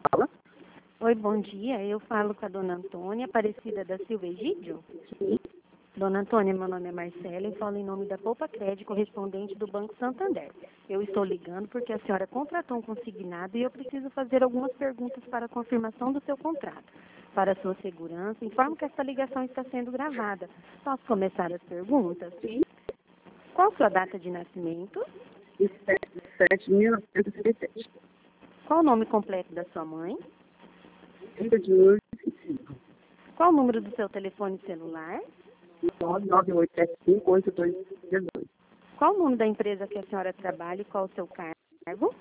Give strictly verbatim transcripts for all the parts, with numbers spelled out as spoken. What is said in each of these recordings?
fala. Oi, bom dia. Eu falo com a dona Antônia Aparecida da Silva Egídio. Sim. Dona Antônia, meu nome é Marcela e falo em nome da Poupa Crédito, correspondente do Banco Santander. Eu estou ligando porque a senhora contratou um consignado e eu preciso fazer algumas perguntas para a confirmação do seu contrato. Para sua segurança, informo que esta ligação está sendo gravada. Posso começar as perguntas? Sim. Qual sua data de nascimento? sete de mil novecentos e setenta e sete. Qual o nome completo da sua mãe? trinta de julho de vinte e cinco. Qual o número do seu telefone celular? nove nove oito sete cinco oito dois um dois. Qual o nome da empresa que a senhora trabalha e qual o seu cargo?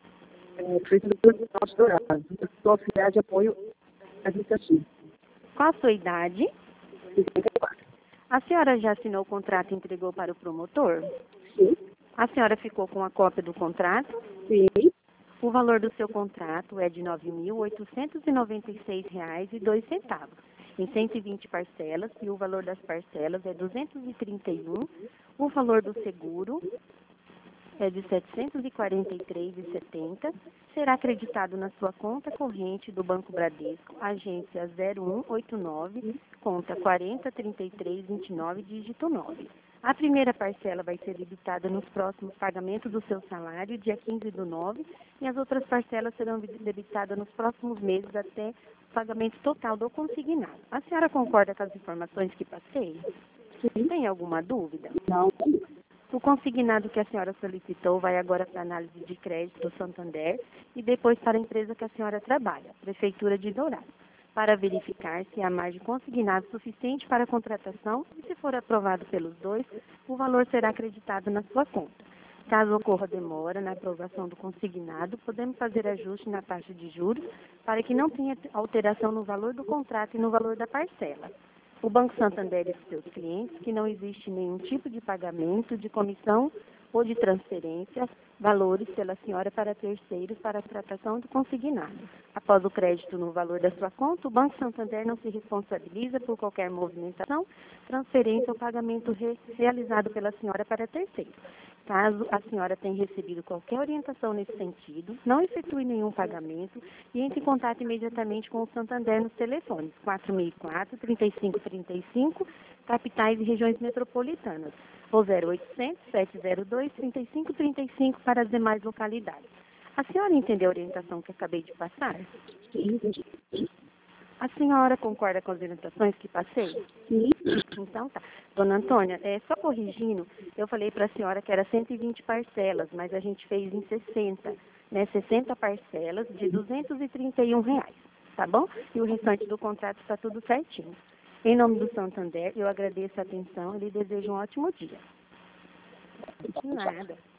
É, Prefeitura do Norte Dourado. Eu sou auxiliar de apoio administrativo. Qual a sua idade? sessenta e quatro. A senhora já assinou o contrato e entregou para o promotor? Sim. A senhora ficou com a cópia do contrato? Sim. O valor do seu contrato é de nove mil oitocentos e noventa e seis reais e dois centavos, em cento e vinte parcelas, e o valor das parcelas é duzentos e trinta e um. O valor do seguro é de setecentos e quarenta e três reais e setenta centavos. Será acreditado na sua conta corrente do Banco Bradesco, agência zero um oito nove, conta quarenta trinta e três vinte e nove, dígito nove. A primeira parcela vai ser debitada nos próximos pagamentos do seu salário, dia quinze do nove, e as outras parcelas serão debitadas nos próximos meses até o pagamento total do consignado. A senhora concorda com as informações que passei? Sim. Tem alguma dúvida? Não. O consignado que a senhora solicitou vai agora para a análise de crédito do Santander e depois para a empresa que a senhora trabalha, Prefeitura de Dourados, para verificar se há margem consignado suficiente para a contratação e, se for aprovado pelos dois, o valor será acreditado na sua conta. Caso ocorra demora na aprovação do consignado, podemos fazer ajuste na taxa de juros para que não tenha alteração no valor do contrato e no valor da parcela. O Banco Santander diz aos seus clientes que não existe nenhum tipo de pagamento, de comissão ou de transferência, valores pela senhora para terceiros para a tratação do consignado. Após o crédito no valor da sua conta, o Banco Santander não se responsabiliza por qualquer movimentação, transferência ou pagamento re realizado pela senhora para terceiros. Caso a senhora tenha recebido qualquer orientação nesse sentido, não efetue nenhum pagamento e entre em contato imediatamente com o Santander nos telefones quatro seis quatro, trinta e cinco trinta e cinco, capitais e regiões metropolitanas, ou zero oitocentos, sete zero dois, trinta e cinco trinta e cinco para as demais localidades. A senhora entendeu a orientação que acabei de passar? Sim. A senhora concorda com as orientações que passei? Sim. Então tá. Dona Antônia, é, só corrigindo, eu falei para a senhora que era cento e vinte parcelas, mas a gente fez em sessenta, né? sessenta parcelas de duzentos e trinta e um reais, tá bom? E o restante do contrato está tudo certinho. Em nome do Santander, eu agradeço a atenção e lhe desejo um ótimo dia. De nada.